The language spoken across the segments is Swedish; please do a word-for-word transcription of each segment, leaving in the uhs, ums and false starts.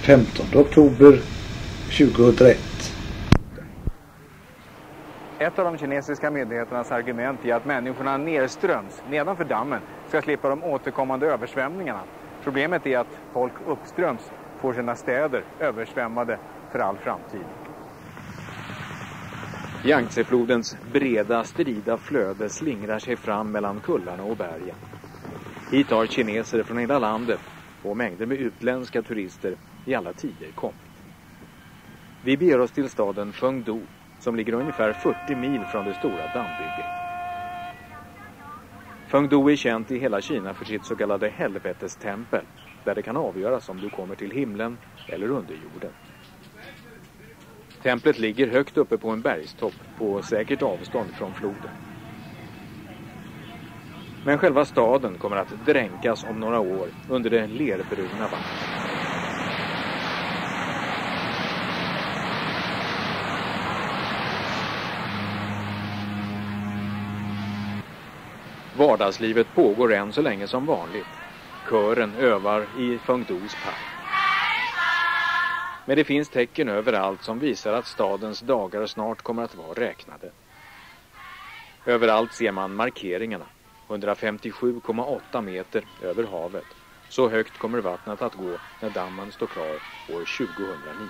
femtonde oktober tjugohundraett. Ett av de kinesiska myndigheternas argument är att människorna nerströms nedanför dammen ska slippa de återkommande översvämningarna. Problemet är att folk uppströms får sina städer översvämmade för all framtid. Yangtze-flodens breda, strida flöde slingrar sig fram mellan kullarna och bergen. Hit har kineser från hela landet och mängder med utländska turister i alla tider kommit. Vi beger oss till staden Fengdu som ligger ungefär fyrtio mil från det stora dammbygget. Fengdu är känt i hela Kina för sitt så kallade helvetestempel, där det kan avgöras om du kommer till himlen eller under jorden. Templet ligger högt uppe på en bergstopp på säkert avstånd från floden. Men själva staden kommer att dränkas om några år under det lerbruna vattnet. Vardagslivet pågår än så länge som vanligt. Kören övar i Fengdus park. Men det finns tecken överallt som visar att stadens dagar snart kommer att vara räknade. Överallt ser man markeringarna. hundrafemtiosju komma åtta meter över havet. Så högt kommer vattnet att gå när dammen står klar år tjugohundranio.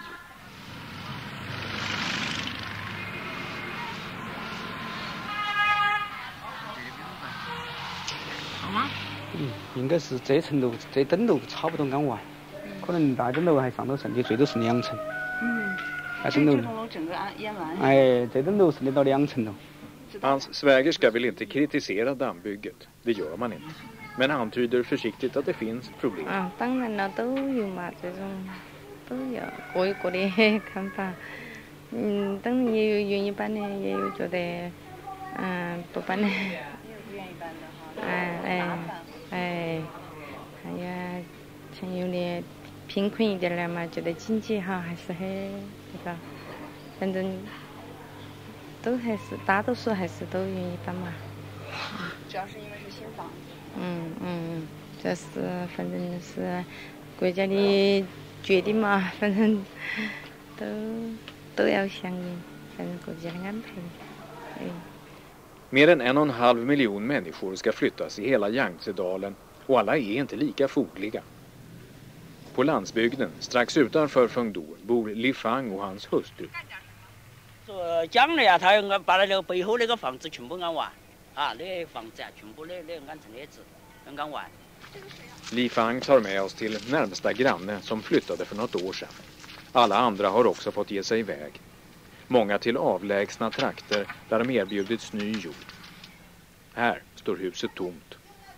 Mm, 应该是这层楼这等楼差不多安完，可能大等楼还上到剩的最多是两层。 嗯， 大等楼整个淹完。 哎，这等楼是得到两层了。 Hans svägerska vill inte kritisera dammbygget. Det gör man inte. Men han antyder försiktigt att det finns problem. À, tăng là nó tới nhưng mà tôi tới giờ cuối của đi khám phá. Tăng nhiều nhiều như bạn này nhiều chỗ để à bộ bạn này à à à hay chẳng nhiều này bình quân一点了嘛，觉得经济哈还是很这个，反正。 都还是大多数还是都愿意搬嘛， 主要是因为是新房。 嗯嗯，这是反正是国家的决定嘛，反正都都要响应，反正国家的安排。嗯。 Mer än en och en halv miljon människor ska flyttas i hela Yangtze-dalen och alla är inte lika fogliga. På landsbygden, strax utanför Fengdu, bor Li Fang och hans hustru. 讲了呀，他把那个背后那个房子全部安完，啊，那房子啊，全部那那安成叶子，安完。 Li Fang tar med oss till närmsta granne som flyttade för något år sedan. Alla andra har också fått ge sig iväg. Många till avlägsna trakter där de erbjudits ny jord. Här står huset tomt.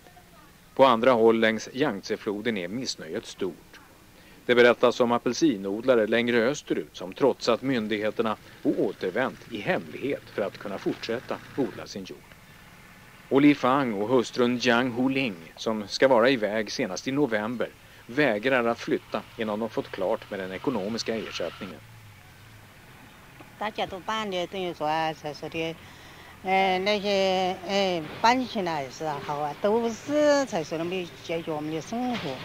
På andra håll längs Yangtze-floden är missnöjet stort. Det berättas om apelsinodlare längre österut som trotsat myndigheterna och återvänt i hemlighet för att kunna fortsätta odla sin jord. Och Li Fang och hustrun Jiang Huling, som ska vara iväg senast i november, vägrar att flytta innan de fått klart med den ekonomiska ersättningen. 大家都搬的，等于说啊，才说的，呃，那些呃搬起来是好啊，都是才说的没解决我们的生活。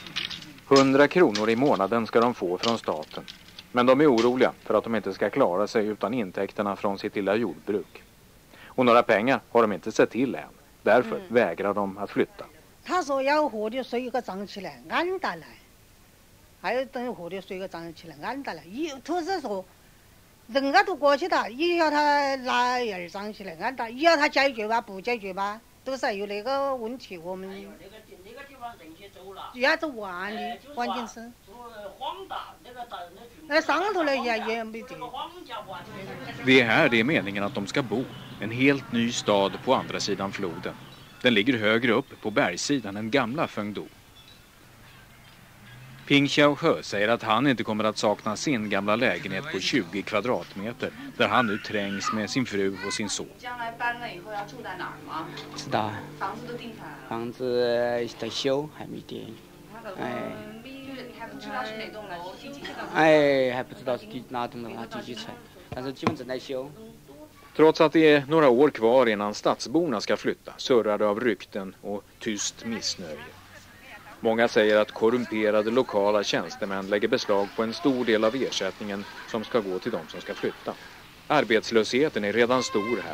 hundra kronor i månaden ska de få från staten. Men de är oroliga för att de inte ska klara sig utan intäkterna från sitt lilla jordbruk. Och några pengar har de inte sett till än. Därför mm. vägrar de att flytta. 他说要活的水个涨起来，安大来，还有等活的水个涨起来，安大来。一他是说，人家都过去了，一要他哪样涨起来，安大，一要他解决吧，不解决吧，都是有那个问题。我们。 也走完的，关键是。那上头了也也没得。 Det är här det är meningen att de ska bo. En helt ny stad på andra sidan floden. Den ligger högre upp på bergssidan än gamla Fengdu. Ping Xiaohe säger att han inte kommer att sakna sin gamla lägenhet på tjugo kvadratmeter där han nu trängs med sin fru och sin son. 知道，房子都定下来了。房子在修，还没定。哎。还不知道是哪栋楼，第几层？哎，还不知道是第哪栋楼啊，第几层？但是基本正在修。 Trots att det är några år kvar innan stadsborna ska flytta surrar det av rykten och tyst missnöje. Många säger att korrumperade lokala tjänstemän lägger beslag på en stor del av ersättningen som ska gå till de som ska flytta. Arbetslösheten är redan stor här.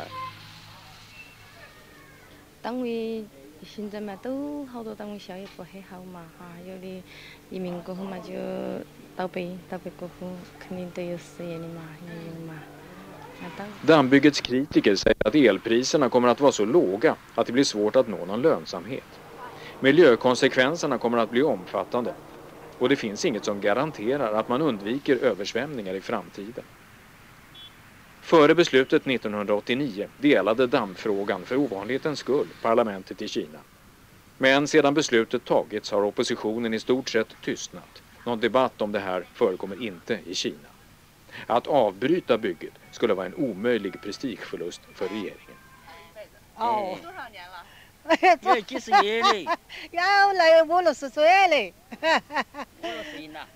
单位现在嘛都好多单位效益不很好嘛哈，有的移民过后嘛就倒闭，倒闭过后肯定都有失业的嘛，也有嘛。 Dammbyggets kritiker säger att elpriserna kommer att vara så låga att det blir svårt att nå någon lönsamhet. Miljökonsekvenserna kommer att bli omfattande och det finns inget som garanterar att man undviker översvämningar i framtiden. Före beslutet nittonhundraåttionio delade dammfrågan för ovanlighetens skull parlamentet i Kina. Men sedan beslutet tagits har oppositionen i stort sett tystnat. Någon debatt om det här förekommer inte i Kina. Att avbryta bygget skulle vara en omöjlig prestigeförlust för regeringen. Ja. 这几十年嘞， Ja,来我六十岁嘞。 多少岁呢？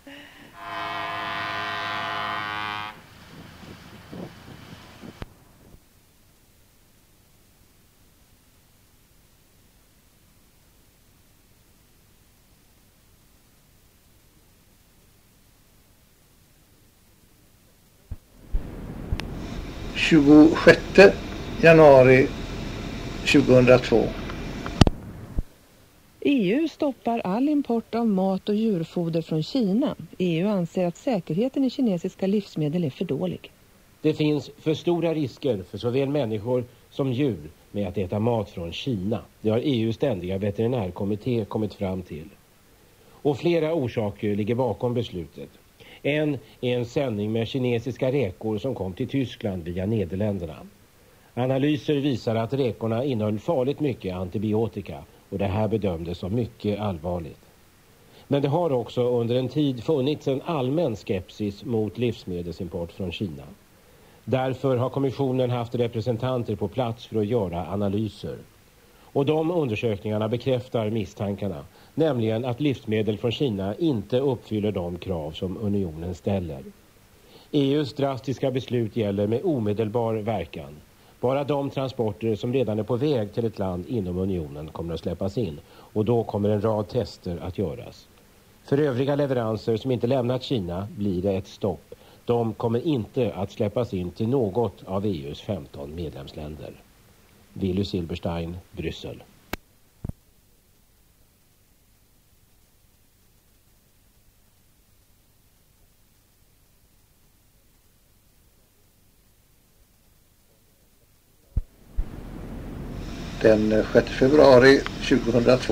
tjugosjätte januari tjugohundratvå. E U stoppar all import av mat och djurfoder från Kina. E U anser att säkerheten i kinesiska livsmedel är för dålig. Det finns för stora risker för såväl människor som djur med att äta mat från Kina. Det har E U:s ständiga veterinärkommitté kommit fram till. Och flera orsaker ligger bakom beslutet. En är en sändning med kinesiska räkor som kom till Tyskland via Nederländerna. Analyser visar att räkorna innehöll farligt mycket antibiotika och det här bedömdes som mycket allvarligt. Men det har också under en tid funnits en allmän skepsis mot livsmedelsimport från Kina. Därför har kommissionen haft representanter på plats för att göra analyser. Och de undersökningarna bekräftar misstankarna, nämligen att livsmedel från Kina inte uppfyller de krav som unionen ställer. E U:s drastiska beslut gäller med omedelbar verkan. Bara de transporter som redan är på väg till ett land inom unionen kommer att släppas in och då kommer en rad tester att göras. För övriga leveranser som inte lämnat Kina blir det ett stopp. De kommer inte att släppas in till något av E U:s femton medlemsländer. Willy Silberstein, Bryssel. Den sjätte februari tjugohundratvå.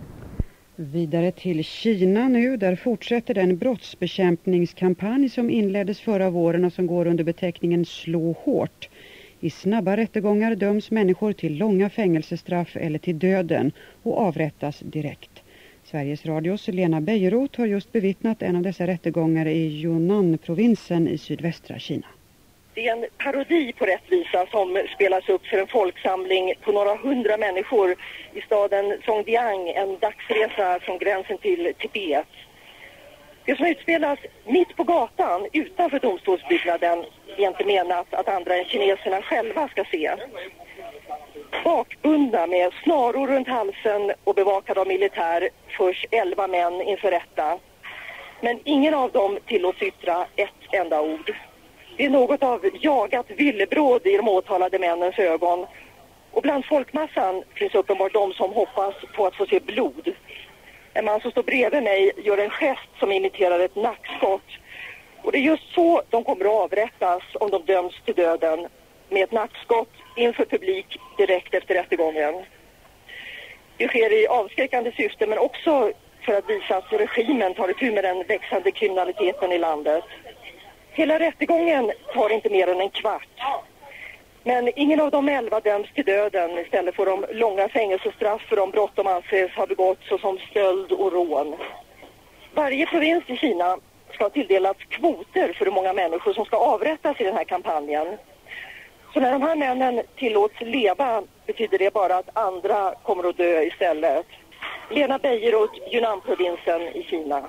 Vidare till Kina nu, där fortsätter den brottsbekämpningskampanj som inleddes förra våren och som går under beteckningen Slå hårt. I snabba rättegångar döms människor till långa fängelsestraff eller till döden och avrättas direkt. Sveriges Radios Lena Bejerot har just bevittnat en av dessa rättegångar i Yunnan-provinsen i sydvästra Kina. Det är en parodi på rättvisa som spelas upp för en folksamling på några hundra människor i staden Songjiang, en dagsresa från gränsen till Tibet. Det som utspelas mitt på gatan utanför domstolsbyggnaden är inte menat att andra än kineserna själva ska se. Bakbundna med snaror runt halsen och bevakade av militär förs elva män inför rätta. Men ingen av dem tillåts yttra ett enda ord. Det är något av jagat villebråd i de åtalade männens ögon. Och bland folkmassan finns uppenbart de som hoppas på att få se blod. En man som står bredvid mig gör en gest som imiterar ett nackskott. Och det är just så de kommer att avrättas om de döms till döden. Med ett nackskott inför publik direkt efter rättegången. Det sker i avskräckande syfte men också för att visa att regimen tar itu med den växande kriminaliteten i landet. Hela rättegången tar inte mer än en kvart. Men ingen av de elva döms till döden. Istället får de långa fängelsestraff för de brott de anses ha begått såsom stöld och rån. Varje provins i Kina ska ha tilldelats kvoter för hur många människor som ska avrättas i den här kampanjen. Så när de här männen tillåts leva betyder det bara att andra kommer att dö istället. Lena Bejerot, Yunnan-provinsen i Kina.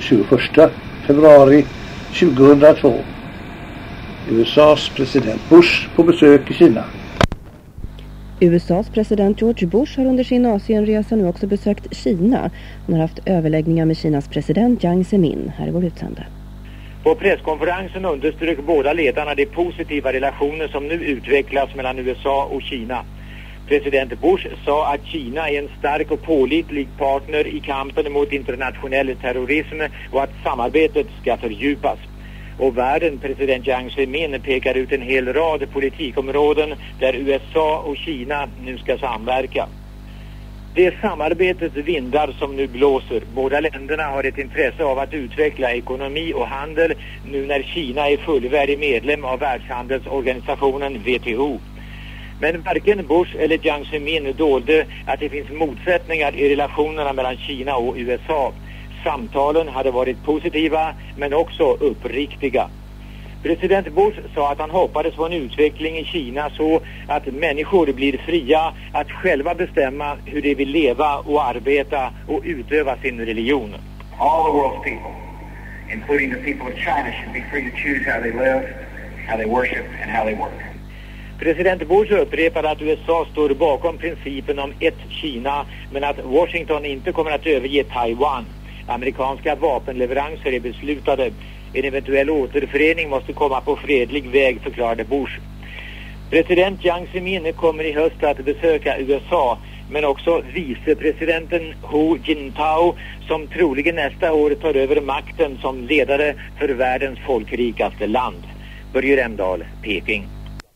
tjugoförsta februari tjugohundratvå. U S A:s president Bush på besök i Kina. U S A:s president George Bush har under sin Asienresa nu också besökt Kina. Han har haft överläggningar med Kinas president Jiang Zemin. Här är vår utsända. På presskonferensen underströk båda ledarna de positiva relationer som nu utvecklas mellan U S A och Kina. President Bush sa att Kina är en stark och pålitlig partner i kampen mot internationell terrorism och att samarbetet ska fördjupas. Och världen, president Jiang Zemin, pekar ut en hel rad politikområden där U S A och Kina nu ska samverka. Det är samarbetets vindar som nu blåser. Båda länderna har ett intresse av att utveckla ekonomi och handel nu när Kina är fullvärdig medlem av Världshandelsorganisationen W T O. Men varken Bush eller Jiang Zemin dolde att det finns motsättningar i relationerna mellan Kina och U S A. Samtalen hade varit positiva men också uppriktiga. President Bush sa att han hoppades på en utveckling i Kina så att människor blir fria att själva bestämma hur de vill leva och arbeta och utöva sin religion. All the world's people, including the people of China, should be free to choose how they live, how they worship and how they work. President Bush upprepade att U S A står bakom principen om ett Kina men att Washington inte kommer att överge Taiwan. Amerikanska vapenleveranser är beslutade. En eventuell återförening måste komma på fredlig väg, förklarade Bush. President Jiang Zemin kommer i höst att besöka U S A, men också vicepresidenten Hu Jintao som troligen nästa år tar över makten som ledare för världens folkrikaste land. Börje Remdahl, Peking.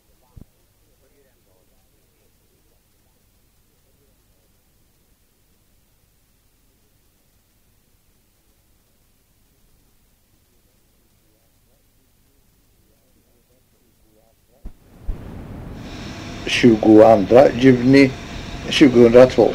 tjugoandra juni tjugohundratvå.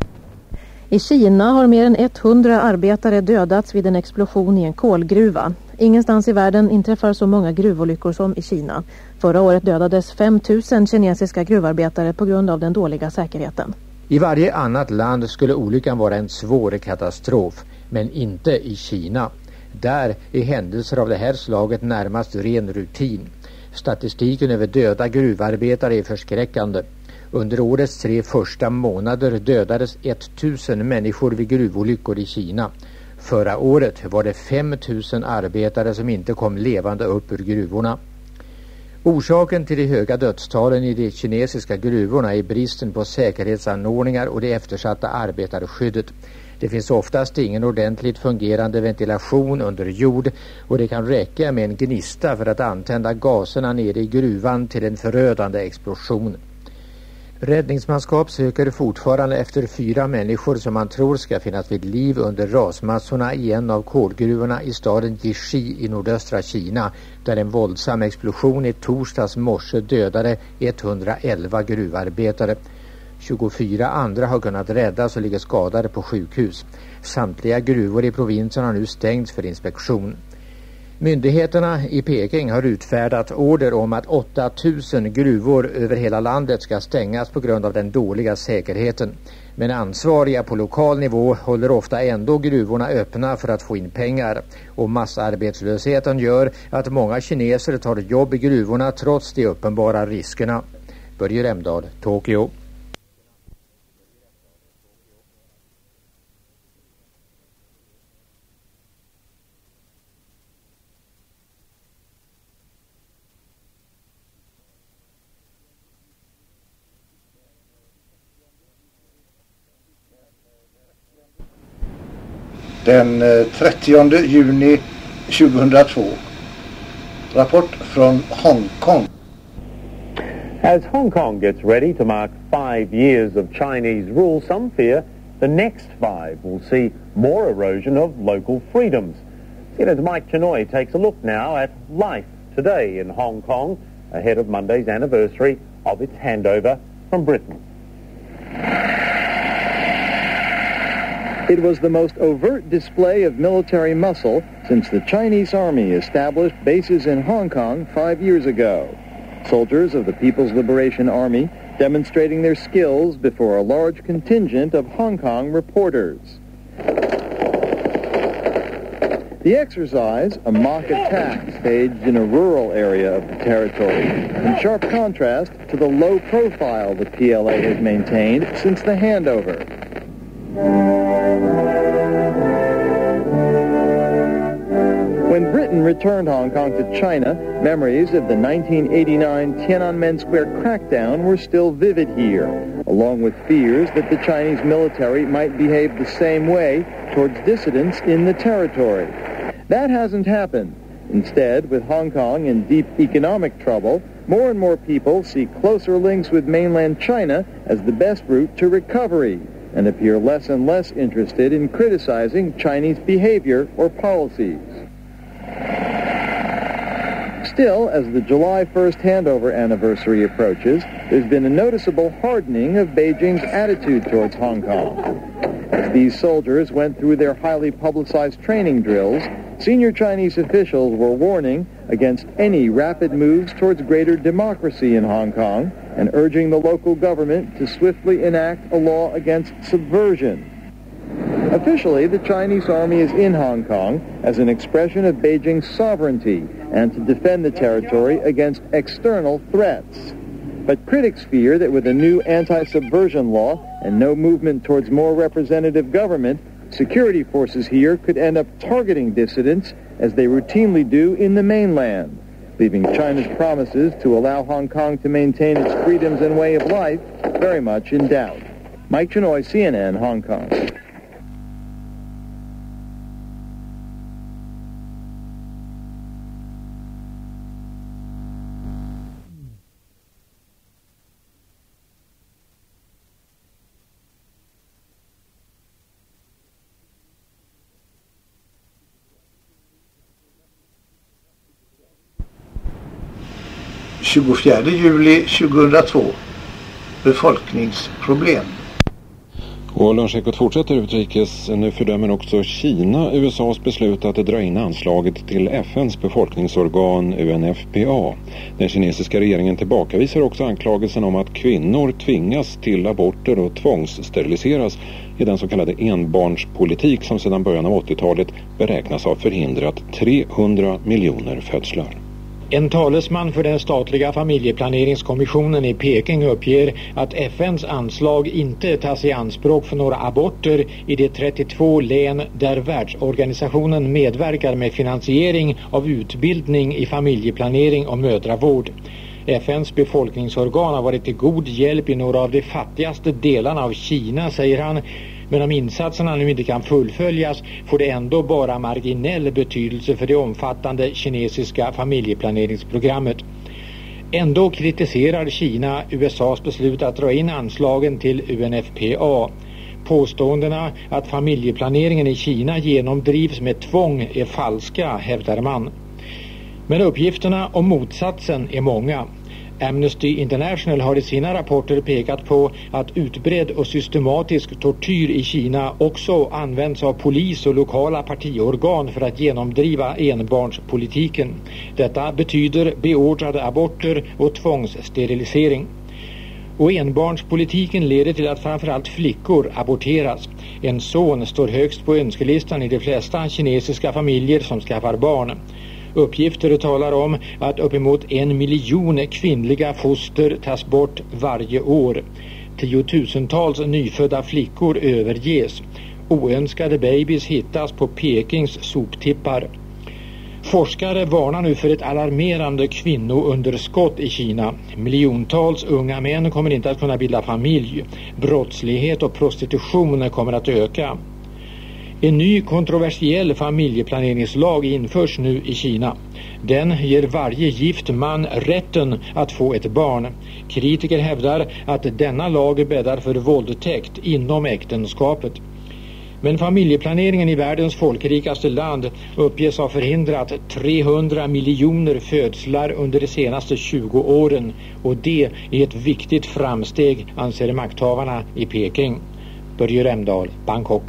I Kina har mer än hundra arbetare dödats vid en explosion i en kolgruva. Ingenstans i världen inträffar så många gruvolyckor som i Kina. Förra året dödades fem tusen kinesiska gruvarbetare på grund av den dåliga säkerheten. I varje annat land skulle olyckan vara en svår katastrof, men inte i Kina. Där är händelser av det här slaget närmast ren rutin. Statistiken över döda gruvarbetare är förskräckande. Under årets tre första månader dödades tusen människor vid gruvolyckor i Kina. Förra året var det fem tusen arbetare som inte kom levande upp ur gruvorna. Orsaken till de höga dödstalen i de kinesiska gruvorna är bristen på säkerhetsanordningar och det eftersatta arbetarskyddet. Det finns oftast ingen ordentligt fungerande ventilation under jord och det kan räcka med en gnista för att antända gaserna nere i gruvan till en förödande explosion. Räddningsmanskap söker fortfarande efter fyra människor som man tror ska finnas vid liv under rasmassorna i en av kolgruvorna i staden Jishi i nordöstra Kina, där en våldsam explosion i torsdags morse dödade etthundraelva gruvarbetare. tjugofyra andra har kunnat räddas och ligger skadade på sjukhus. Samtliga gruvor i provinsen har nu stängts för inspektion. Myndigheterna i Peking har utfärdat order om att åtta tusen gruvor över hela landet ska stängas på grund av den dåliga säkerheten. Men ansvariga på lokal nivå håller ofta ändå gruvorna öppna för att få in pengar. Och massarbetslösheten gör att många kineser tar jobb i gruvorna trots de uppenbara riskerna. Börje Remdahl, Tokyo. Den trettionde juni tjugohundratvå. Rapport från Hong Kong. As Hong Kong gets ready to mark five years of Chinese rule, some fear the next five will see more erosion of local freedoms. C N N's Mike Chinoy takes a look now at life today in Hong Kong ahead of Monday's anniversary of its handover from Britain. It was the most overt display of military muscle since the Chinese Army established bases in Hong Kong five years ago. Soldiers of the People's Liberation Army demonstrating their skills before a large contingent of Hong Kong reporters. The exercise, a mock attack staged in a rural area of the territory, in sharp contrast to the low profile the P L A has maintained since the handover. When Britain returned Hong Kong to China, memories of the nineteen eighty-nine Tiananmen Square crackdown were still vivid here, along with fears that the Chinese military might behave the same way towards dissidents in the territory. That hasn't happened. Instead, with Hong Kong in deep economic trouble, more and more people see closer links with mainland China as the best route to recovery and appear less and less interested in criticizing Chinese behavior or policies. Still, as the July first handover anniversary approaches, there's been a noticeable hardening of Beijing's attitude towards Hong Kong. As these soldiers went through their highly publicized training drills, senior Chinese officials were warning against any rapid moves towards greater democracy in Hong Kong and urging the local government to swiftly enact a law against subversion. Officially, the Chinese army is in Hong Kong as an expression of Beijing's sovereignty and to defend the territory against external threats. But critics fear that with a new anti-subversion law and no movement towards more representative government, security forces here could end up targeting dissidents as they routinely do in the mainland, leaving China's promises to allow Hong Kong to maintain its freedoms and way of life very much in doubt. Mike Chinoy, C N N, Hong Kong. tjugofjärde juli tjugohundratvå. Befolkningsproblem. Och Lunchekot fortsätter utrikes. Nu fördömer också Kina U S A:s beslut att dra in anslaget till F N:s befolkningsorgan U N F P A. Den kinesiska regeringen tillbakavisar också anklagelsen om att kvinnor tvingas till aborter och tvångssteriliseras i den så kallade enbarnspolitik som sedan början av åttiotalet beräknas ha förhindrat trehundra miljoner födslar. En talesman för den statliga familjeplaneringskommissionen i Peking uppger att F N:s anslag inte tas i anspråk för några aborter i de trettiotvå län där världsorganisationen medverkar med finansiering av utbildning i familjeplanering och mödravård. F N:s befolkningsorgan har varit till god hjälp i några av de fattigaste delarna av Kina, säger han. Men om insatserna nu inte kan fullföljas får det ändå bara marginell betydelse för det omfattande kinesiska familjeplaneringsprogrammet. Ändå kritiserar Kina U S A:s beslut att dra in anslagen till U N F P A. Påståendena att familjeplaneringen i Kina genomdrivs med tvång är falska, hävdar man. Men uppgifterna om motsatsen är många. Amnesty International har i sina rapporter pekat på att utbredd och systematisk tortyr i Kina också används av polis och lokala partiorgan för att genomdriva enbarnspolitiken. Detta betyder beordrade aborter och tvångssterilisering. Och enbarnspolitiken leder till att framförallt flickor aborteras. En son står högst på önskelistan i de flesta kinesiska familjer som skaffar barn. Uppgifter talar om att uppemot en miljon kvinnliga foster tas bort varje år. Tiotusentals nyfödda flickor överges. Oönskade babys hittas på Pekings soptippar. Forskare varnar nu för ett alarmerande kvinnounderskott i Kina. Miljontals unga män kommer inte att kunna bilda familj. Brottslighet och prostitution kommer att öka. En ny kontroversiell familjeplaneringslag införs nu i Kina. Den ger varje gift man rätten att få ett barn. Kritiker hävdar att denna lag bäddar för våldtäkt inom äktenskapet. Men familjeplaneringen i världens folkrikaste land uppges ha förhindrat trehundra miljoner födslar under de senaste tjugo åren. Och det är ett viktigt framsteg, anser makthavarna i Peking. Börje Remdahl, Bangkok.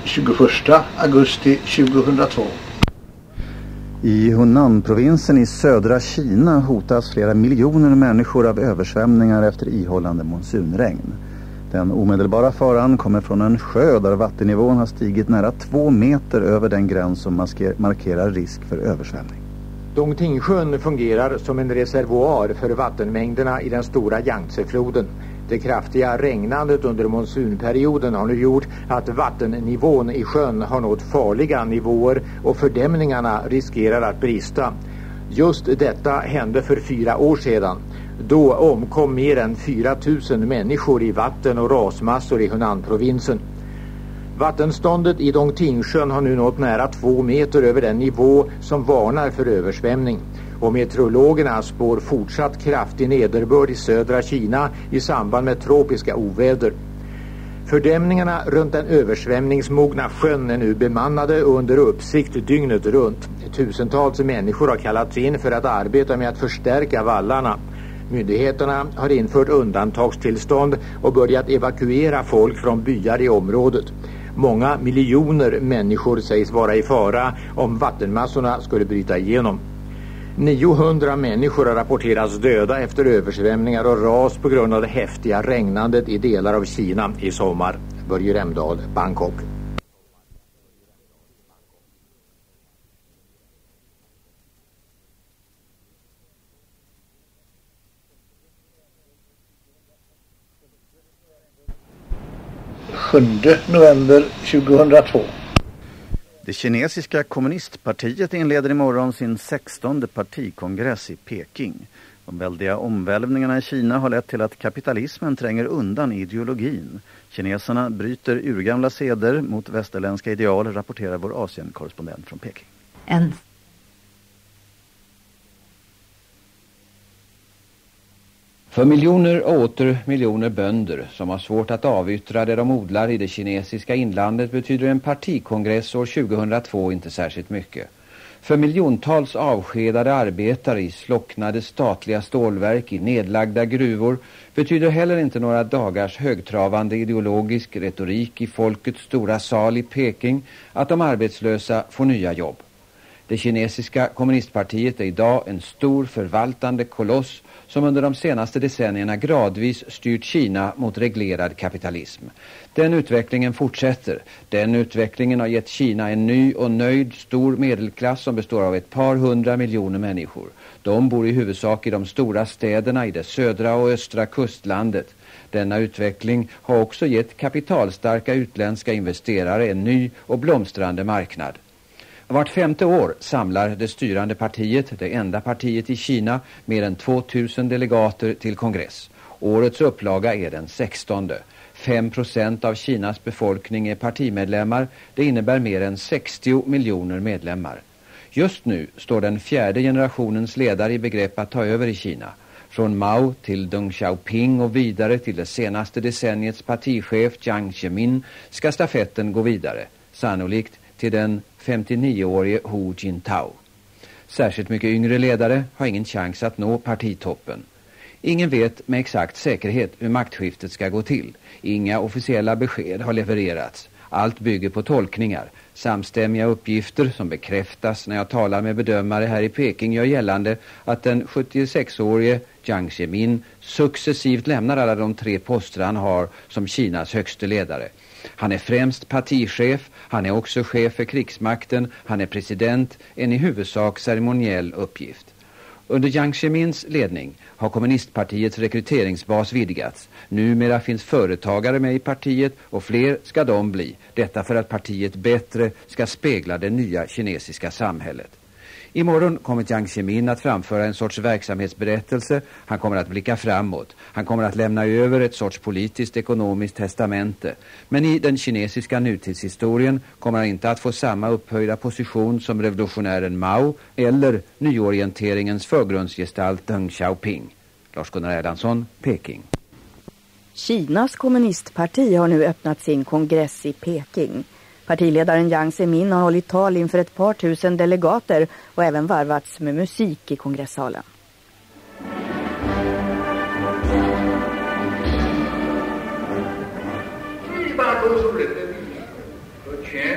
tjugoförsta augusti tjugohundratvå. I Hunan-provinsen i södra Kina hotas flera miljoner människor av översvämningar efter ihållande monsunregn. Den omedelbara faran kommer från en sjö där vattennivån har stigit nära två meter över den gräns som markerar risk för översvämning. Dongtingsjön fungerar som en reservoar för vattenmängderna i den stora Yangtze-floden. Det kraftiga regnandet under monsunperioden har nu gjort att vattennivån i sjön har nått farliga nivåer och fördämningarna riskerar att brista. Just detta hände för fyra år sedan. Då omkom mer än fyra tusen människor i vatten- och rasmassor i Hunan-provinsen. Vattenståndet i Dongtingsjön har nu nått nära två meter över den nivå som varnar för översvämning. Och meteorologerna spår fortsatt kraftig nederbörd i södra Kina i samband med tropiska oväder. Fördämningarna runt den översvämningsmogna sjön är nu bemannade och under uppsikt dygnet runt. Tusentals människor har kallats in för att arbeta med att förstärka vallarna. Myndigheterna har infört undantagstillstånd och börjat evakuera folk från byar i området. Många miljoner människor sägs vara i fara om vattenmassorna skulle bryta igenom. niohundra människor har rapporterats döda efter översvämningar och ras på grund av det häftiga regnandet i delar av Kina i sommar. Börje Remdahl, Bangkok. sjunde november tjugohundratvå. Det kinesiska kommunistpartiet inleder imorgon sin sextonde partikongress i Peking. De väldiga omvälvningarna i Kina har lett till att kapitalismen tränger undan ideologin. Kineserna bryter urgamla seder mot västerländska ideal, rapporterar vår Asien-korrespondent från Peking. En För miljoner och åter miljoner bönder som har svårt att avyttra det de odlar i det kinesiska inlandet betyder en partikongress år tjugohundratvå inte särskilt mycket. För miljontals avskedade arbetare i slocknade statliga stålverk, i nedlagda gruvor betyder heller inte några dagars högtravande ideologisk retorik i folkets stora sal i Peking att de arbetslösa får nya jobb. Det kinesiska kommunistpartiet är idag en stor förvaltande koloss som under de senaste decennierna gradvis styrt Kina mot reglerad kapitalism. Den utvecklingen fortsätter. Den utvecklingen har gett Kina en ny och nöjd stor medelklass som består av ett par hundra miljoner människor. De bor i huvudsak i de stora städerna i det södra och östra kustlandet. Denna utveckling har också gett kapitalstarka utländska investerare en ny och blomstrande marknad. Vart femte år samlar det styrande partiet, det enda partiet i Kina, mer än tvåtusen delegater till kongress. Årets upplaga är den sextonde. fem procent av Kinas befolkning är partimedlemmar. Det innebär mer än sextio miljoner medlemmar. Just nu står den fjärde generationens ledare i begrepp att ta över i Kina. Från Mao till Deng Xiaoping och vidare till det senaste decenniets partichef Jiang Zemin ska stafetten gå vidare. Sannolikt till den femtionioårige Hu Jintao. Särskilt mycket yngre ledare har ingen chans att nå partitoppen. Ingen vet med exakt säkerhet hur maktskiftet ska gå till. Inga officiella besked har levererats. Allt bygger på tolkningar. Samstämmiga uppgifter som bekräftas när jag talar med bedömare här i Peking gör gällande att den sjuttiosexårige Jiang Zemin successivt lämnar alla de tre poster han har som Kinas högste ledare. Han är främst partichef, han är också chef för krigsmakten, han är president, en i huvudsak ceremoniell uppgift. Under Jiang Zemins ledning har kommunistpartiets rekryteringsbas vidgats. Numera finns företagare med i partiet och fler ska de bli. Detta för att partiet bättre ska spegla det nya kinesiska samhället. Imorgon kommer Jiang Zemin att framföra en sorts verksamhetsberättelse. Han kommer att blicka framåt. Han kommer att lämna över ett sorts politiskt ekonomiskt testamente. Men i den kinesiska nutidshistorien kommer han inte att få samma upphöjda position som revolutionären Mao eller nyorienteringens förgrundsgestalt Deng Xiaoping. Lars-Gunnar Erlandsson, Peking. Kinas kommunistparti har nu öppnat sin kongress i Peking. Partiledaren Jiang Zemin har hållit tal inför ett par tusen delegater och även varvats med musik i kongressalen. Thank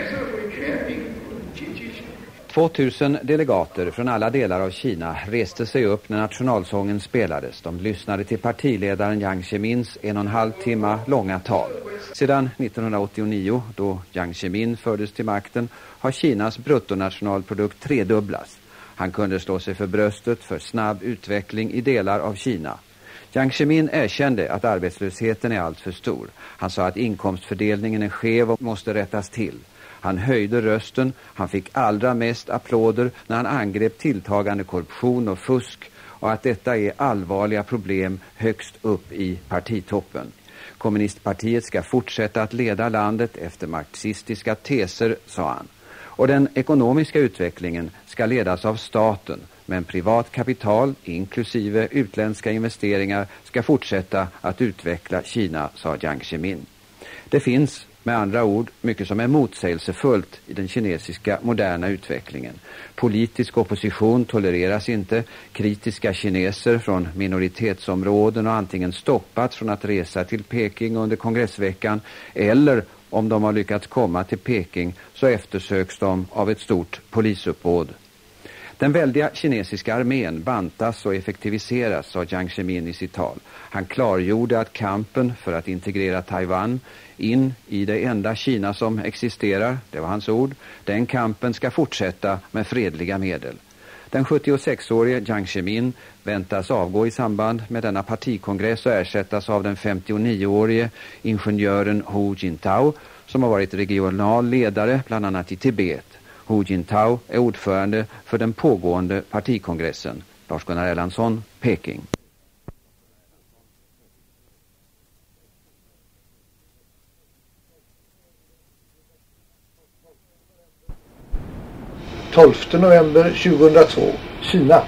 tvåtusen delegater från alla delar av Kina reste sig upp när nationalsången spelades. De lyssnade till partiledaren Jiang Zemins en och en halv timme långa tal. Sedan nittonhundraåttionio, då Jiang Zemin fördes till makten, har Kinas bruttonationalprodukt tredubblats. Han kunde slå sig för bröstet för snabb utveckling i delar av Kina. Jiang Zemin erkände att arbetslösheten är allt för stor. Han sa att inkomstfördelningen är skev och måste rättas till. Han höjde rösten, han fick allra mest applåder när han angrep tilltagande korruption och fusk och att detta är allvarliga problem högst upp i partitoppen. Kommunistpartiet ska fortsätta att leda landet efter marxistiska teser, sa han. Och den ekonomiska utvecklingen ska ledas av staten, men privat kapital, inklusive utländska investeringar, ska fortsätta att utveckla Kina, sa Jiang Zemin. Det finns med andra ord mycket som är motsägelsefullt i den kinesiska moderna utvecklingen. Politisk opposition tolereras inte. Kritiska kineser från minoritetsområden har antingen stoppats från att resa till Peking under kongressveckan, eller om de har lyckats komma till Peking så eftersöks de av ett stort polisuppbåd. Den väldiga kinesiska armén bantas och effektiviseras, sa Jiang Zemin i sitt tal. Han klargjorde att kampen för att integrera Taiwan in i det enda Kina som existerar, det var hans ord, den kampen ska fortsätta med fredliga medel. Den sjuttiosex-årige Jiang Zemin väntas avgå i samband med denna partikongress och ersättas av den femtionio-årige ingenjören Hu Jintao som har varit regional ledare bland annat i Tibet. Hu Jintao är ordförande för den pågående partikongressen. Lars-Gunnar Erlandsson, Peking. tolfte november tjugohundratvå, Kina.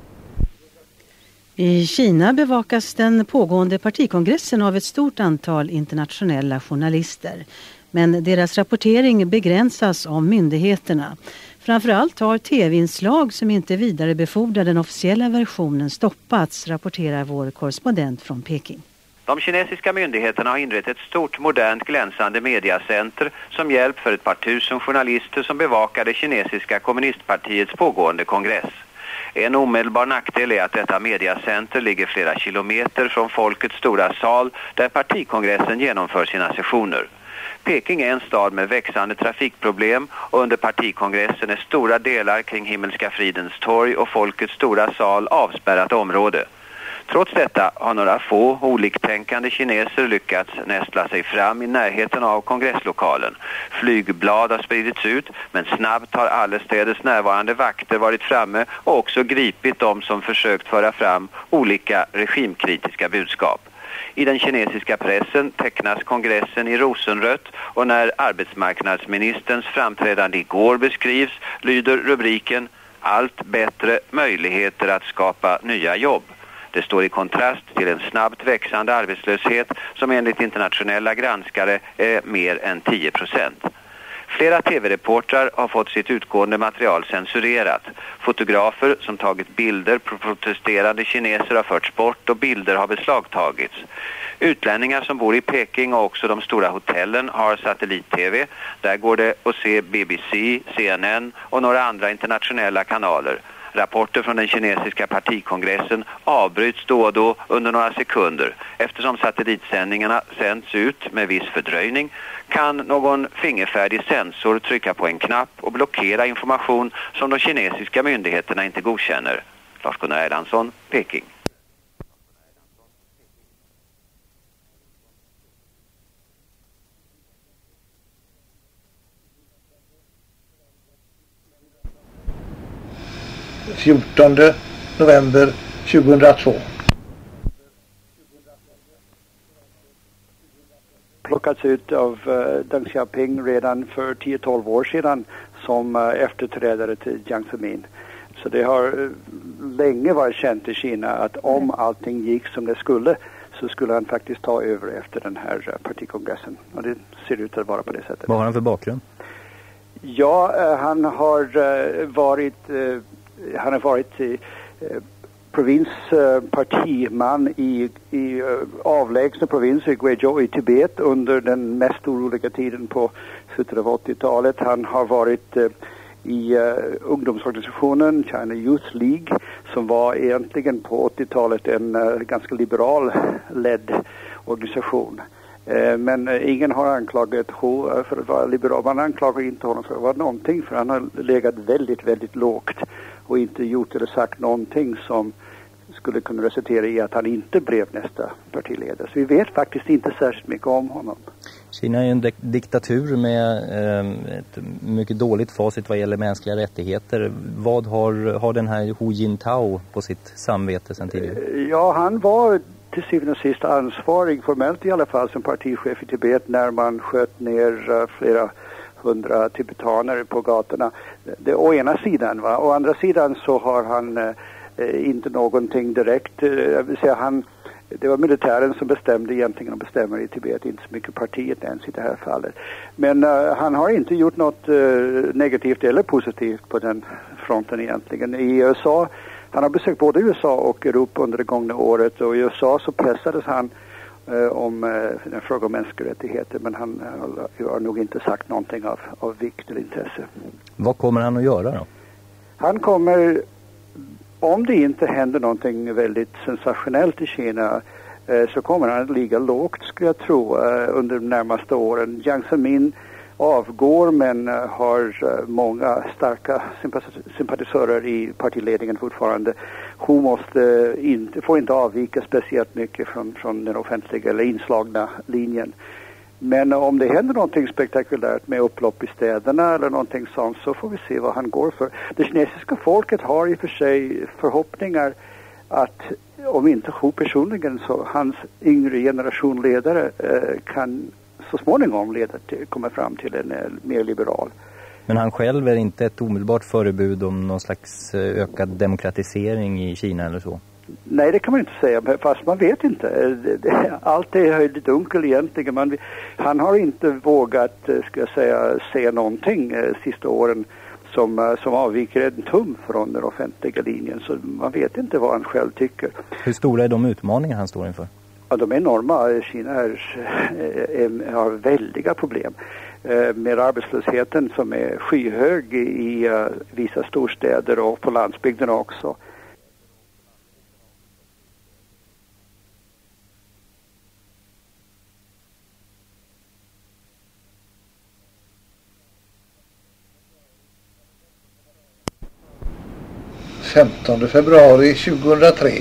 I Kina bevakas den pågående partikongressen av ett stort antal internationella journalister. Men deras rapportering begränsas av myndigheterna. Framförallt har tv-inslag som inte vidarebefordrar den officiella versionen stoppats, rapporterar vår korrespondent från Peking. De kinesiska myndigheterna har inrett ett stort, modernt, glänsande mediacenter som hjälp för ett par tusen journalister som bevakar det kinesiska kommunistpartiets pågående kongress. En omedelbar nackdel är att detta mediacenter ligger flera kilometer från folkets stora sal där partikongressen genomför sina sessioner. Peking är en stad med växande trafikproblem och under partikongressen är stora delar kring Himmelska fridens torg och folkets stora sal avspärrat område. Trots detta har några få oliktänkande kineser lyckats nästla sig fram i närheten av kongresslokalen. Flygblad har spridits ut, men snabbt har allestädes närvarande vakter varit framme och också gripit dem som försökt föra fram olika regimkritiska budskap. I den kinesiska pressen tecknas kongressen i rosenrött och när arbetsmarknadsministerns framträdande igår beskrivs lyder rubriken "Allt bättre möjligheter att skapa nya jobb". Det står i kontrast till en snabbt växande arbetslöshet som enligt internationella granskare är mer än tio procent. Flera tv-reportrar har fått sitt utgående material censurerat. Fotografer som tagit bilder på protesterande kineser har förts bort och bilder har beslagtagits. Utlänningar som bor i Peking och också de stora hotellen har satellit-tv. Där går det att se B B C, C N N och några andra internationella kanaler. Rapporter från den kinesiska partikongressen avbryts då och då under några sekunder. Eftersom satellitsändningarna sänds ut med viss fördröjning kan någon fingerfärdig sensor trycka på en knapp och blockera information som de kinesiska myndigheterna inte godkänner. Lars-Gunnar Erlandsson, Peking. fjortonde november tjugohundratvå. Plockats ut av uh, Deng Xiaoping redan för tio till tolv år sedan som uh, efterträdare till Jiang Zemin. Så det har uh, länge varit känt i Kina att om allting gick som det skulle så skulle han faktiskt ta över efter den här uh, partikongressen. Och det ser ut att vara på det sättet. Vad har han för bakgrund? Ja, uh, han har uh, varit... Uh, Han har varit eh, provinspartiman eh, i, i eh, avlägsna provinser i Guizhou i Tibet under den mest oroliga tiden på slutet av åttiotalet. Han har varit eh, i uh, ungdomsorganisationen China Youth League, som var egentligen på åttiotalet en uh, ganska liberal ledd organisation. Uh, men uh, ingen har anklagat Hu uh, för att vara liberal. Man anklagar inte honom för att vara någonting, för han har legat väldigt, väldigt lågt och inte gjort eller sagt någonting som skulle kunna resultera i att han inte blev nästa partiledare. Så vi vet faktiskt inte särskilt mycket om honom. Kina är en dik- diktatur med eh, ett mycket dåligt facit vad gäller mänskliga rättigheter. Vad har, har den här Hu Jintao på sitt samvete sedan tidigare? Ja, han var till syvende och sist ansvarig, formellt i alla fall, som partichef i Tibet när man sköt ner uh, flera hundra tibetaner på gatorna. Det är å ena sidan, va? Å andra sidan så har han uh, inte någonting direkt, uh, jag vill säga han det var militären som bestämde egentligen och bestämmer i Tibet, inte så mycket partiet ens i det här fallet. Men uh, han har inte gjort något uh, negativt eller positivt på den fronten egentligen. I U S A, han har besökt både U S A och Europa under det gångna året, och i U S A så pressades han uh, om uh, en fråga om mänskliga rättigheter, men han uh, har nog inte sagt någonting av, av vikt eller intresse. Vad kommer han att göra då? Han kommer, om det inte händer någonting väldigt sensationellt i Kina, eh, så kommer han att ligga lågt, skulle jag tro, eh, under de närmaste åren. Jiang Zemin avgår, men eh, har eh, många starka sympatis- sympatisörer i partiledningen fortfarande. Hon måste inte, får inte avvika speciellt mycket från, från den offentliga eller inslagna linjen. Men om det händer någonting spektakulärt med upplopp i städerna eller någonting sånt, så får vi se vad han går för. Det kinesiska folket har i och för sig förhoppningar att, om inte Hu personligen, så hans yngre generation ledare eh, kan så småningom leda till, komma fram till en eh, mer liberal. Men han själv är inte ett omedelbart förebud om någon slags ökad demokratisering i Kina eller så? Nej, det kan man inte säga, fast man vet inte. Allt är höjdigt dunkel egentligen. Man, han har inte vågat, ska jag säga, säga någonting eh, sista åren som, som avviker en tum från den offentliga linjen. Så man vet inte vad han själv tycker. Hur stora är de utmaningar han står inför? Ja, de är enorma. Kina är, är, har väldiga problem eh, med arbetslösheten som är skyhög i, i uh, vissa storstäder och på landsbygden också. femtonde februari tjugohundratre.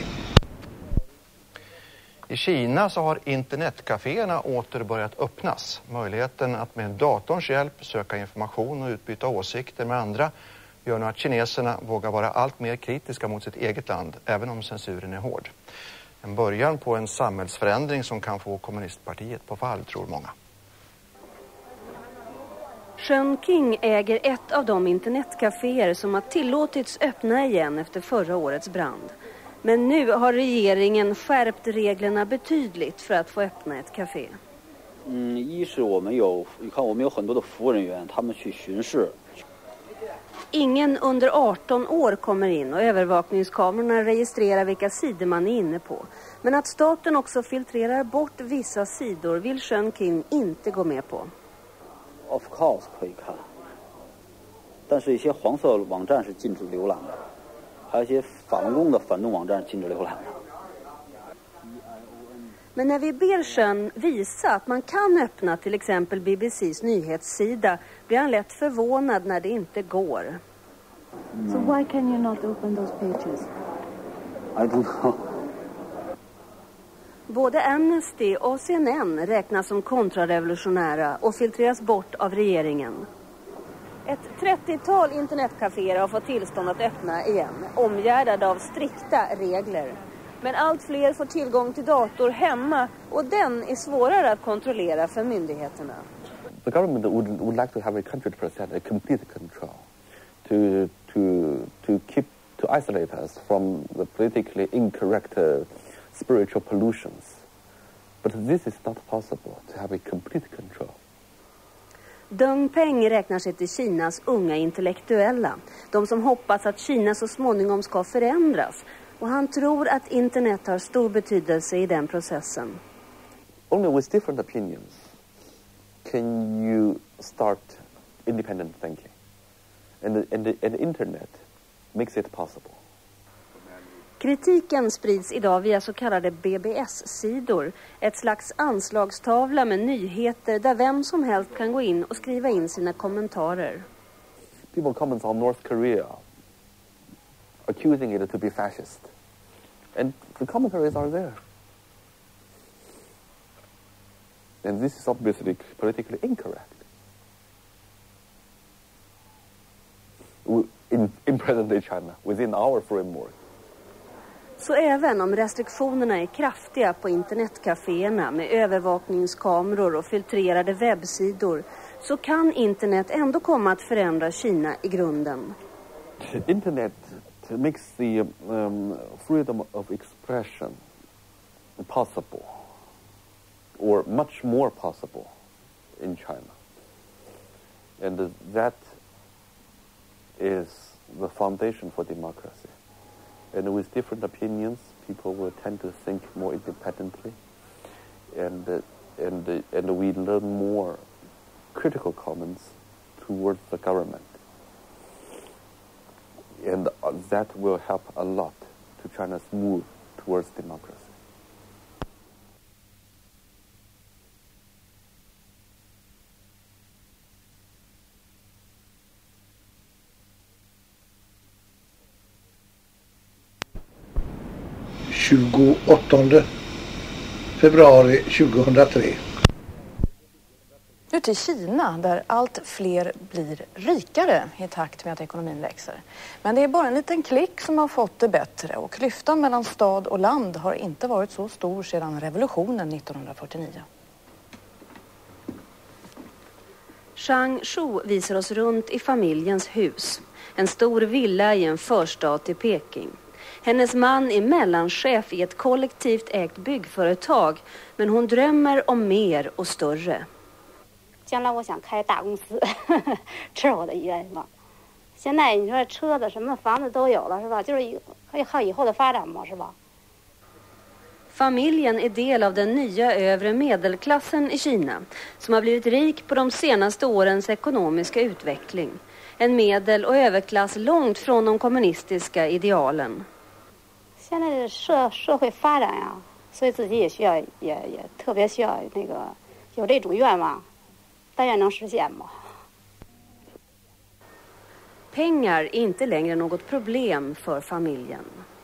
I Kina så har internetcaféerna åter börjat öppnas. Möjligheten att med datorns hjälp söka information och utbyta åsikter med andra gör nu att kineserna vågar vara allt mer kritiska mot sitt eget land, även om censuren är hård. En början på en samhällsförändring som kan få kommunistpartiet på fall, tror många. Chongqing äger ett av de internetcaféer som har tillåtits öppna igen efter förra årets brand. Men nu har regeringen skärpt reglerna betydligt för att få öppna ett café. Ingen under arton år kommer in och övervakningskamerorna registrerar vilka sidor man är inne på. Men att staten också filtrerar bort vissa sidor vill Chongqing inte gå med på. Of course 可以看，但是一些黄色网站是禁止浏览的，还有一些法轮功的反动网站禁止浏览的。 Men när vi ber Sjön visa att man kan öppna till exempel B B C's nyhetssida blir han lätt förvånad när det inte går. Mm. So why can you not open those pages? I don't know. Både Amnesty och C N N räknas som kontrarevolutionära och filtreras bort av regeringen. Ett trettiotal internetcaféer har fått tillstånd att öppna igen, omgärdade av strikta regler. Men allt fler får tillgång till dator hemma och den är svårare att kontrollera för myndigheterna. The government would, would like to have a one hundred percent a complete control to to to keep to isolate us from the politically incorrect uh, spiritual pollutions. But this is not possible to have a complete control. Deng Peng räknar sig till Kinas unga intellektuella, de som hoppas att Kina så småningom ska förändras. Och han tror att internet har stor betydelse i den processen. Only with different opinions can you start independent thinking. And the, and the, and the internet makes it possible. Kritiken sprids idag via så kallade B B S-sidor, ett slags anslagstavla med nyheter där vem som helst kan gå in och skriva in sina kommentarer. People comment on North Korea, accusing it to be fascist. And the commentaries are there. And this is obviously politically incorrect. In, in present-day China, within our framework. Så även om restriktionerna är kraftiga på internetcaféerna med övervakningskameror och filtrerade webbsidor, så kan internet ändå komma att förändra Kina i grunden. Internet makes the um, freedom of expression possible, or much more possible, in China. And uh, that is the foundation for democracy. And with different opinions, people will tend to think more independently, and uh, and uh, and we learn more critical comments towards the government, and uh, that will help a lot to China's move towards democracy. tjugoåttonde februari tjugohundratre. Nu till Kina, där allt fler blir rikare i takt med att ekonomin växer. Men det är bara en liten klick som har fått det bättre, och klyftan mellan stad och land har inte varit så stor sedan revolutionen nittonhundrafyrtionio. Zhang Shu visar oss runt i familjens hus. En stor villa i en förstad till Peking. Hennes man är mellanchef i ett kollektivt ägt byggföretag, men hon drömmer om mer och större. 将来我想开大公司，这是我的愿望。现在你说车子什么房子都有了是吧？就是可以靠以后的发展嘛是吧？ Familjen är del av den nya övre medelklassen i Kina, som har blivit rik på de senaste årens ekonomiska utveckling. En medel- och överklass långt från de kommunistiska idealen. 现在的社社会发展呀，所以自己也需要也也特别需要那个有这种愿望，但愿能实现嘛。 Pengar är inte längre något problem för familjen.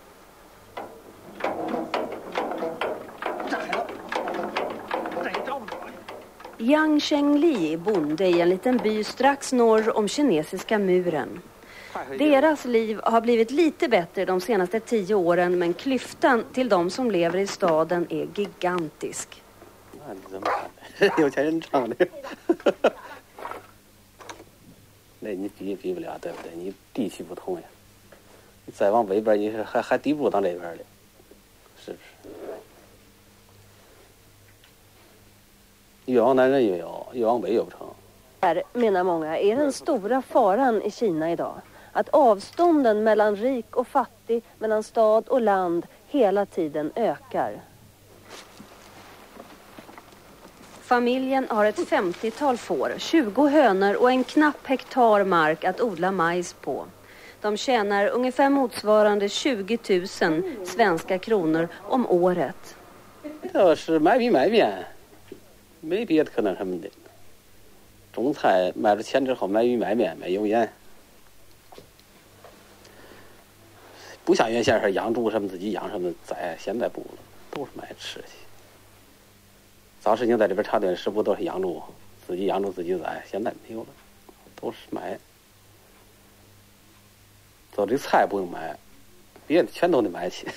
Yang Chengli är bonde i en liten by strax norr om kinesiska muren. Deras liv har blivit lite bättre de senaste tio åren, men klyftan till de som lever i staden är gigantisk. Här, menar många, är den stora faran i Kina idag. Att avstånden mellan rik och fattig, mellan stad och land hela tiden ökar. Familjen har ett femtiotal får, tjugo hönor och en knapp hektar mark att odla majs på. De tjänar ungefär motsvarande tjugo tusen svenska kronor om året. Det är mig mig med. Mig vet kan han det. 种菜买了钱之后买鱼买面买油盐，不像原先是养猪什么自己养什么宰，现在不了，都是买吃去。早时间在这边插队师傅都是养猪，自己养猪自己宰，现在没有了，都是买。做这菜不用买，别的全都得买去。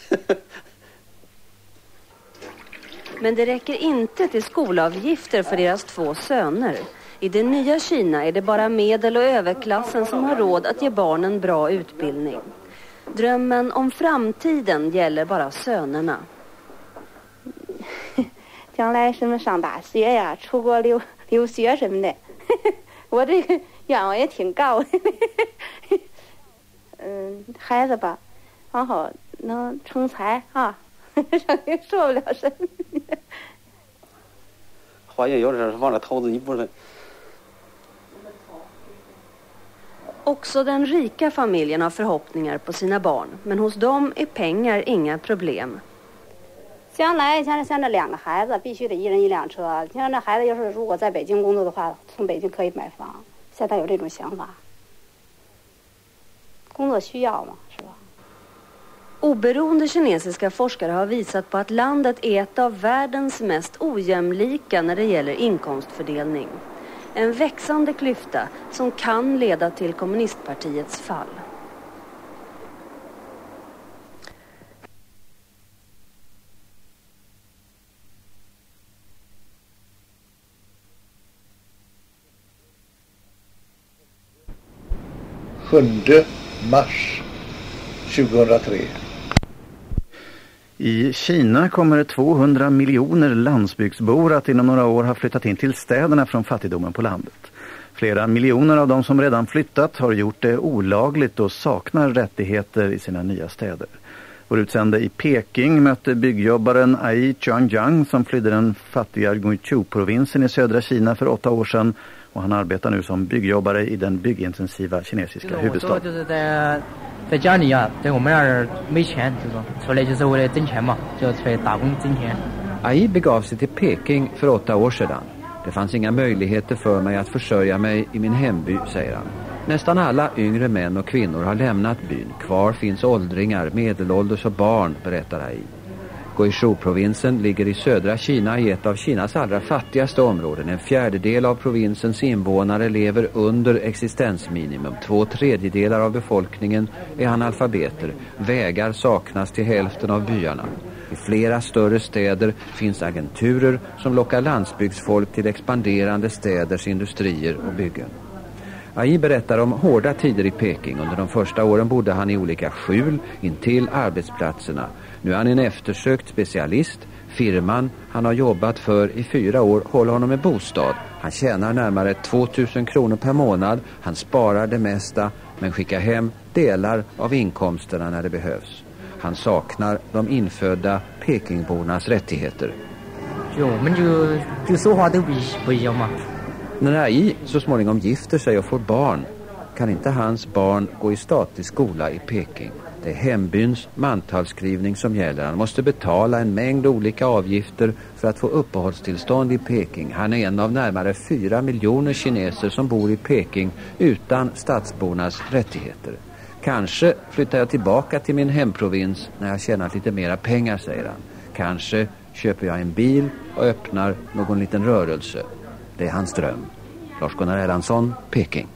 Men det räcker inte till skolavgifter för deras två söner. I det nya Kina är det bara medel- och överklassen som har råd att ge barnen bra utbildning. Drömmen om framtiden gäller bara sönerna. 将来什么上大学呀，出国留留学什么的，我这个愿望也挺高的。嗯，孩子吧，然后能成才啊，上也说不了什么。 花园有的时候往这投资，你不是 Också den rika familjen har förhoppningar på sina barn, men hos dem är pengar inga problem. 将来像像这两个孩子必须得一人一辆车，像这孩子要是如果在北京工作的话，从北京可以买房。现在有这种想法，工作需要嘛，是吧？ Oberoende kinesiska forskare har visat på att landet är ett av världens mest ojämlika när det gäller inkomstfördelning. En växande klyfta som kan leda till kommunistpartiets fall. sjunde mars tjugohundratre. I Kina kommer tvåhundra miljoner landsbygdsbor att inom några år ha flyttat in till städerna från fattigdomen på landet. Flera miljoner av de som redan flyttat har gjort det olagligt och saknar rättigheter i sina nya städer. Vår utsände i Peking mötte byggjobbaren Ai Chuanjiang som flydde den fattiga Guizhou-provinsen i södra Kina för åtta år sedan. Och han arbetar nu som byggjobbare i den byggintensiva kinesiska huvudstaden. 在家里啊，在我们那儿没钱，这种出来就是为了挣钱嘛，就出来打工挣钱。 Ai begav sig till Peking för åtta år sedan. Det fanns inga möjligheter för mig att försörja mig i min hemby, säger han. Nästan alla yngre män och kvinnor har lämnat byn. Kvar finns åldringar, medelålders och barn, berättar Ai. Guizhou-provinsen ligger i södra Kina i ett av Kinas allra fattigaste områden. En fjärdedel av provinsens invånare lever under existensminimum. Två tredjedelar av befolkningen är analfabeter. Vägar saknas till hälften av byarna. I flera större städer finns agenturer som lockar landsbygdsfolk till expanderande städers industrier och byggen. Ai berättar om hårda tider i Peking. Under de första åren bodde han i olika skjul intill arbetsplatserna. Nu är han en eftersökt specialist. Firman han har jobbat för i fyra år håller honom med bostad. Han tjänar närmare tvåtusen kronor per månad. Han sparar det mesta men skickar hem delar av inkomsterna när det behövs. Han saknar de infödda Pekingbornas rättigheter. Jo, men ju, ju så har det blivit. När Ai så småningom gifter sig och får barn kan inte hans barn gå i statlig skola i Peking. Det är hembyns mantalsskrivning som gäller. Han måste betala en mängd olika avgifter för att få uppehållstillstånd i Peking. Han är en av närmare fyra miljoner kineser som bor i Peking utan stadsbornas rättigheter. Kanske flyttar jag tillbaka till min hemprovins när jag tjänat lite mera pengar, säger han. Kanske köper jag en bil och öppnar någon liten rörelse. Det är hans dröm. Lars-Gunnar Erlandsson, Peking.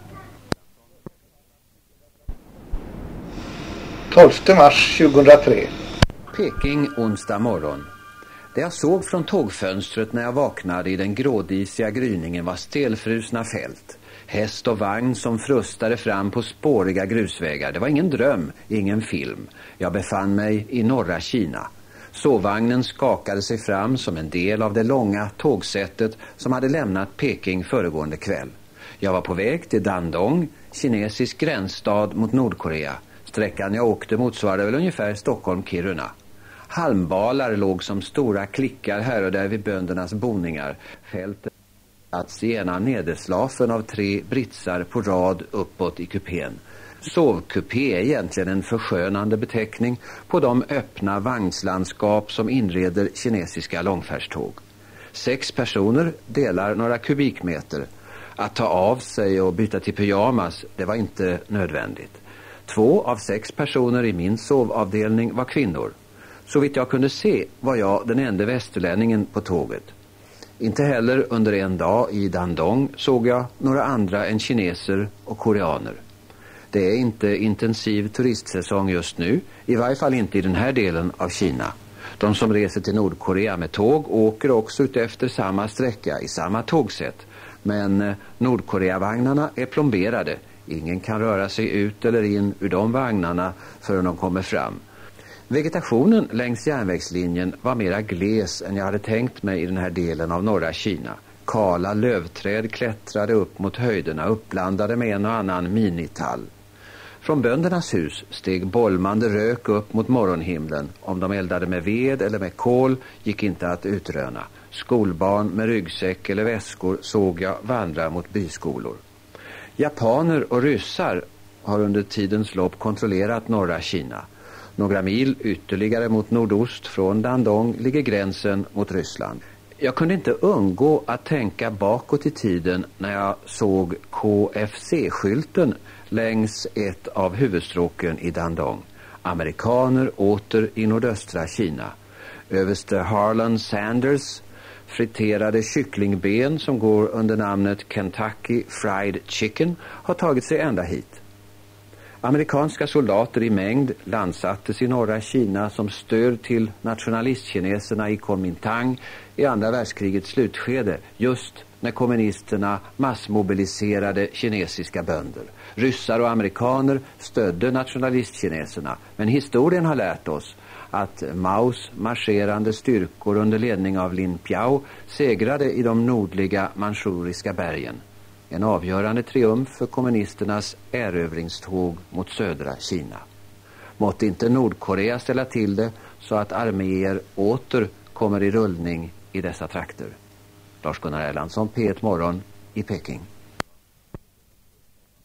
tolfte mars tjugohundratre. Peking onsdag morgon. Det jag såg från tågfönstret när jag vaknade i den grådisiga gryningen var stelfrusna fält. Häst och vagn som frustade fram på spåriga grusvägar. Det var ingen dröm, ingen film. Jag befann mig i norra Kina. Sovvagnen skakade sig fram som en del av det långa tågsättet som hade lämnat Peking föregående kväll. Jag var på väg till Dandong, kinesisk gränsstad mot Nordkorea. Sträckan jag åkte motsvarade väl ungefär Stockholm-Kiruna. Halmbalar låg som stora klickar här och där vid böndernas boningar. Fältet att i ena nederslafen av tre britsar på rad uppåt i kupén. Sovkupé är egentligen en förskönande beteckning på de öppna vagnslandskap som inreder kinesiska långfärdståg. Sex personer delar några kubikmeter. Att ta av sig och byta till pyjamas, det var inte nödvändigt. Två av sex personer i min sovavdelning var kvinnor. Så vitt jag kunde se var jag den enda västerlänningen på tåget. Inte heller under en dag i Dandong såg jag några andra än kineser och koreaner. Det är inte intensiv turistsäsong just nu, i varje fall inte i den här delen av Kina. De som reser till Nordkorea med tåg åker också ut efter samma sträcka i samma tågsätt. Men Nordkoreavagnarna är plomberade. Ingen kan röra sig ut eller in ur de vagnarna förrän de kommer fram. Vegetationen längs järnvägslinjen var mera gles än jag hade tänkt mig i den här delen av norra Kina. Kala lövträd klättrade upp mot höjderna uppblandade med en och annan minitall. Från böndernas hus steg bolmande rök upp mot morgonhimlen. Om de eldade med ved eller med kol gick inte att utröna. Skolbarn med ryggsäck eller väskor såg jag vandra mot byskolor. Japaner och ryssar har under tidens lopp kontrollerat norra Kina. Några mil ytterligare mot nordost från Dandong ligger gränsen mot Ryssland. Jag kunde inte undgå att tänka bakåt i tiden när jag såg K F C-skylten längs ett av huvudstråken i Dandong. Amerikaner åter i nordöstra Kina. Överste Harlan Sanders friterade kycklingben som går under namnet Kentucky Fried Chicken har tagit sig ända hit. Amerikanska soldater i mängd landsattes i norra Kina som stöd till nationalistkineserna i Kuomintang i andra världskrigets slutskede, just när kommunisterna massmobiliserade kinesiska bönder. Ryssar och amerikaner stödde nationalistkineserna, men historien har lärt oss att Maos marscherande styrkor under ledning av Lin Piao segrade i de nordliga manchuriska bergen. En avgörande triumf för kommunisternas erövringståg mot södra Kina. Måtte inte Nordkorea ställa till det så att arméer åter kommer i rullning i dessa trakter. Lars Gunnar Erlandsson, P ett Morgon i Peking.